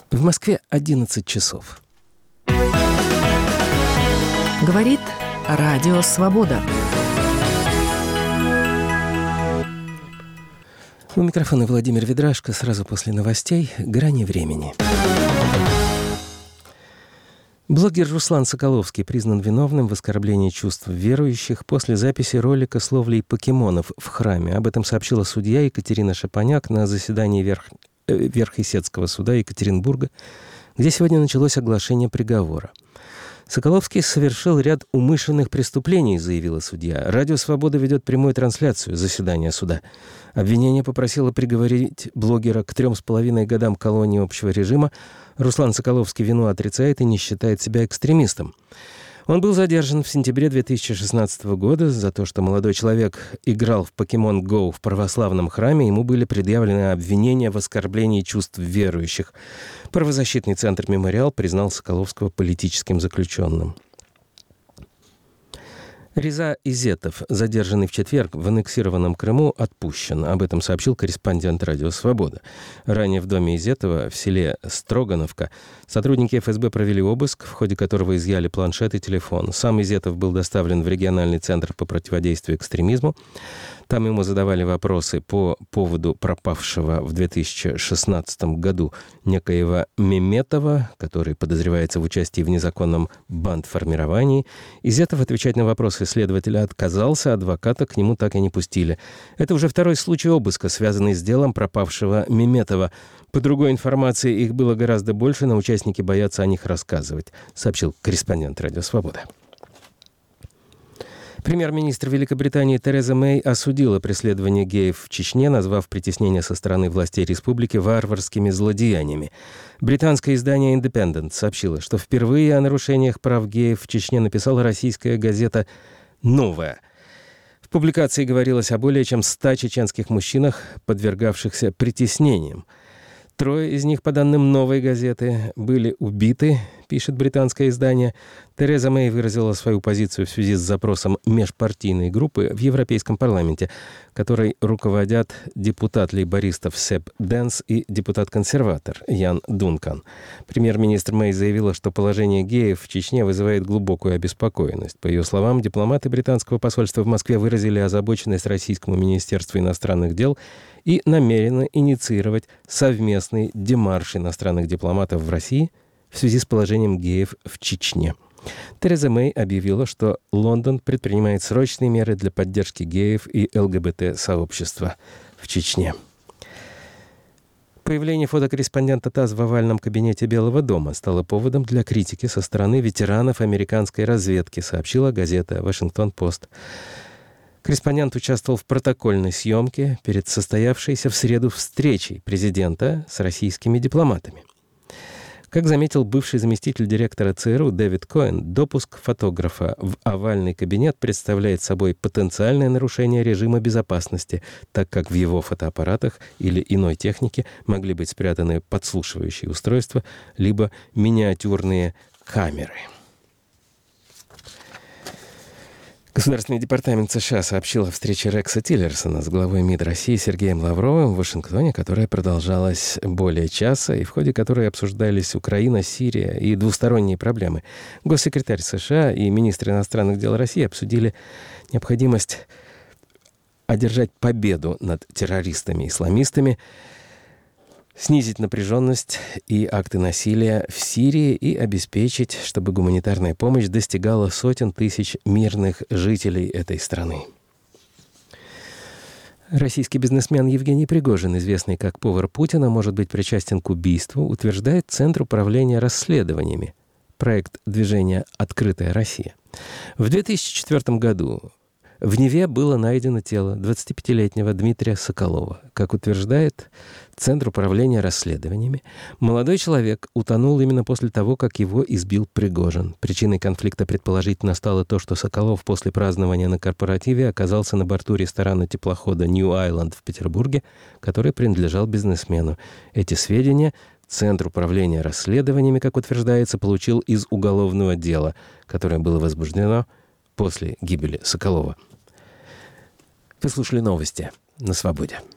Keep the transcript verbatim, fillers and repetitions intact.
В Москве одиннадцать часов. Говорит Радио Свобода. У микрофона Владимир Ведрашко. Сразу после новостей «Грани времени». Блогер Руслан Соколовский признан виновным в оскорблении чувств верующих после записи ролика с ловлей покемонов в храме. Об этом сообщила судья Екатерина Шапоняк на заседании Верх... Верхесецкого суда Екатеринбурга, где сегодня началось оглашение приговора. Соколовский совершил ряд умышленных преступлений, заявила судья. Радио «Свобода» ведет прямую трансляцию заседания суда. Обвинение попросило приговорить блогера к трем с половиной годам колонии общего режима. Руслан Соколовский вину отрицает и не считает себя экстремистом. Он был задержан в сентябре две тысячи шестнадцатого года за то, что молодой человек играл в Pokemon Go в православном храме. Ему были предъявлены обвинения в оскорблении чувств верующих. Правозащитный центр «Мемориал» признал Соколовского политическим заключенным. Реза Изетов, задержанный в четверг в аннексированном Крыму, отпущен. Об этом сообщил корреспондент «Радио Свобода». Ранее в доме Изетова в селе Строгановка сотрудники эф эс бэ провели обыск, в ходе которого изъяли планшет и телефон. Сам Изетов был доставлен в региональный центр по противодействию экстремизму. Там ему задавали вопросы по поводу пропавшего в две тысячи шестнадцатом году некоего Меметова, который подозревается в участии в незаконном бандформировании. Изетов отвечать на вопросы следователя отказался, адвоката к нему так и не пустили. Это уже второй случай обыска, связанный с делом пропавшего Меметова. По другой информации, их было гораздо больше, но участники боятся о них рассказывать, сообщил корреспондент «Радио Свобода». Премьер-министр Великобритании Тереза Мэй осудила преследование геев в Чечне, назвав притеснение со стороны властей республики варварскими злодеяниями. Британское издание «Индепендент» сообщило, что впервые о нарушениях прав геев в Чечне написала российская газета «Новая». В публикации говорилось о более чем ста чеченских мужчинах, подвергавшихся притеснениям. Трое из них, по данным «Новой газеты», были убиты, пишет британское издание. Тереза Мэй выразила свою позицию в связи с запросом межпартийной группы в Европейском парламенте, которой руководят депутат лейбористов Себ Дэнс и депутат-консерватор Ян Дункан. Премьер-министр Мэй заявила, что положение геев в Чечне вызывает глубокую обеспокоенность. По ее словам, дипломаты британского посольства в Москве выразили озабоченность Российскому министерству иностранных дел и намерены инициировать совместный демарш иностранных дипломатов в России в связи с положением геев в Чечне. Тереза Мэй объявила, что Лондон предпринимает срочные меры для поддержки геев и эл гэ бэ тэ-сообщества в Чечне. Появление фотокорреспондента ТАСС в овальном кабинете Белого дома стало поводом для критики со стороны ветеранов американской разведки, сообщила газета «Вашингтон-Пост». Корреспондент участвовал в протокольной съемке перед состоявшейся в среду встречей президента с российскими дипломатами. Как заметил бывший заместитель директора цэ эр у Дэвид Коэн, допуск фотографа в овальный кабинет представляет собой потенциальное нарушение режима безопасности, так как в его фотоаппаратах или иной технике могли быть спрятаны подслушивающие устройства, либо миниатюрные камеры. Государственный департамент США сообщил о встрече Рекса Тиллерсона с главой МИД России Сергеем Лавровым в Вашингтоне, которая продолжалась более часа, и в ходе которой обсуждались Украина, Сирия и двусторонние проблемы. Госсекретарь США и министр иностранных дел России обсудили необходимость одержать победу над террористами-исламистами, снизить напряженность и акты насилия в Сирии и обеспечить, чтобы гуманитарная помощь достигала сотен тысяч мирных жителей этой страны. Российский бизнесмен Евгений Пригожин, известный как повар Путина, может быть причастен к убийству, утверждает Центр управления расследованиями, проект движения «Открытая Россия». В две тысячи четвёртом году в Неве было найдено тело двадцатипятилетнего Дмитрия Соколова. Как утверждает Центр управления расследованиями, молодой человек утонул именно после того, как его избил Пригожин. Причиной конфликта предположительно стало то, что Соколов после празднования на корпоративе оказался на борту ресторана теплохода New Island в Петербурге, который принадлежал бизнесмену. Эти сведения Центр управления расследованиями, как утверждается, получил из уголовного дела, которое было возбуждено после гибели Соколова. Вы слушали новости на «Свободе».